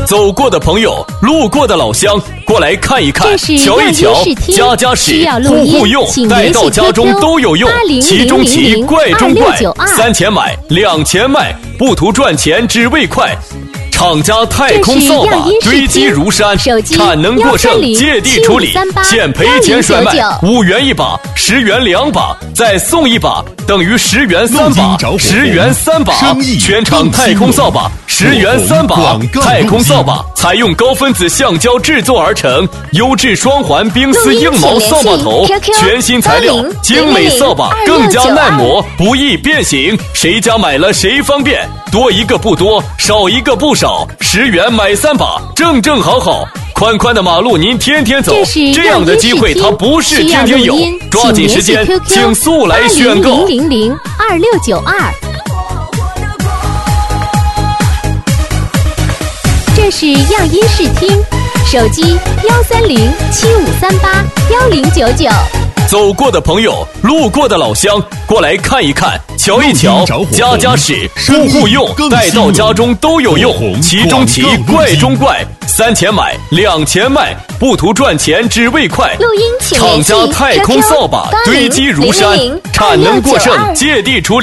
走过的朋友，路过的老乡，过来看一看，瞧一瞧，家家使，户户用，带到家中都有用。奇中奇，怪中怪，3钱买，2钱卖，不图赚钱，只为快。厂家太空扫把堆积如山，产能过剩，借地处理，现赔钱甩卖，5元一把，10元2把，再送一把，等于10元3把，10元3把，全场太空扫把10元3把。太空扫把采用高分子橡胶制作而成，优质双环冰丝硬毛扫把头，全新材料，精美扫把更加耐磨，不易变形，谁家买了谁方便，多一个不多，少一个不少，10元买3把，正正好好。宽宽的马路您天天走，这样的机会它不是天天有，抓紧时间，请速来选购。 20002692。这是样音视听，手机13075381099。 走过的朋友，路过的老乡，过来看一看，瞧一瞧，家家使，户户用，带到家中都有用。奇中奇，怪中怪，3钱买，2钱卖，不图赚钱，只为快。 录音请联系厂家太空扫把堆积如山，产能过剩，借地处理。